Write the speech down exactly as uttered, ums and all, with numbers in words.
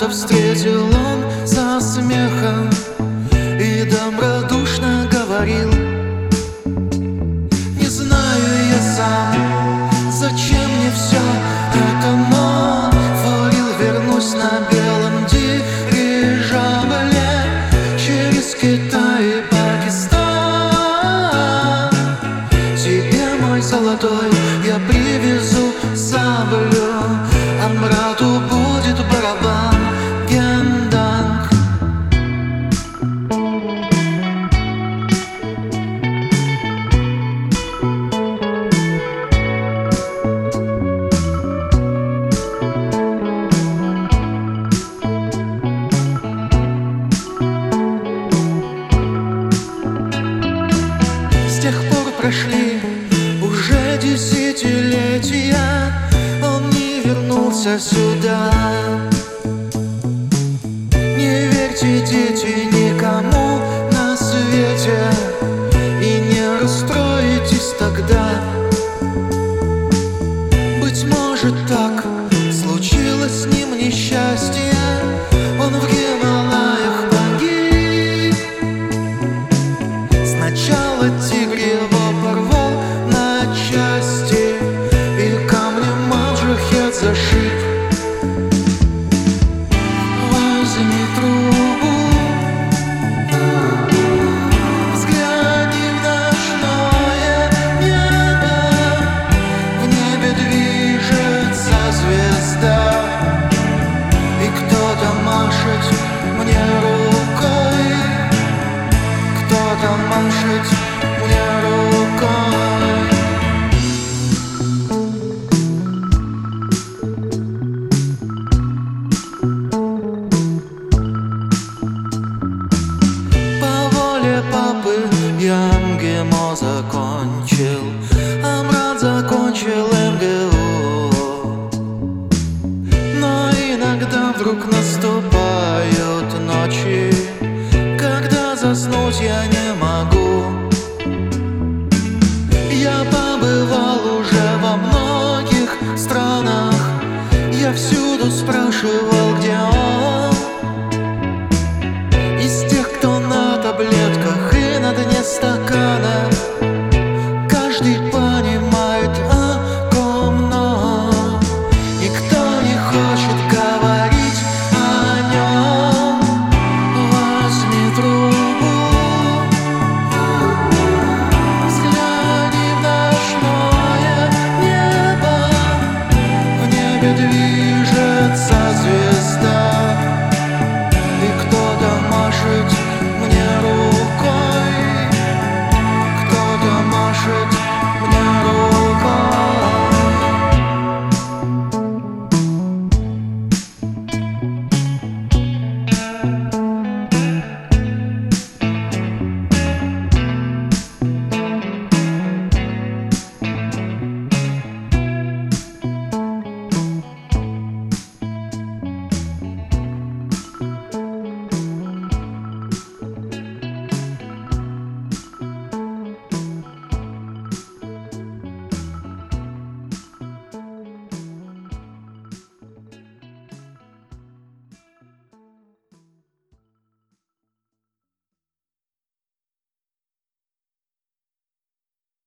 когда встретил он со смехом и добродушно говорил: не знаю я сам, зачем мне все это, но говорил, вернусь на белом дирижабле через Китай и Пакистан. Тебе, мой золотой, я привезу саблю, а брату будет барабан генданг. С тех пор прошли уже десятилетия, он не вернулся сюда. Не верьте, дети, никому на свете, и не расстроитесь тогда. Быть может, так случилось с ним несчастье, он в Гималаях погиб. Сначала тигр его порвал на части и камнем Маджахет зашиб. Возьми трубу, взгляни в ночное небо, в небе движется звезда, и кто-то машет мне рукой, кто-то машет мне рукой. По воле папы я МГИМО закончил, а брат закончил МГУ. Но иногда вдруг наступают ночи, когда заснуть я не могу. Я побывал уже во многих странах, я всюду спрашивал, где он. Из тех, кто на таблетках и на дне стакана, каждый понимает, о ком, но никто не хочет говорить о нем. Возьми трубу, взгляни в ночное небо, в небе движется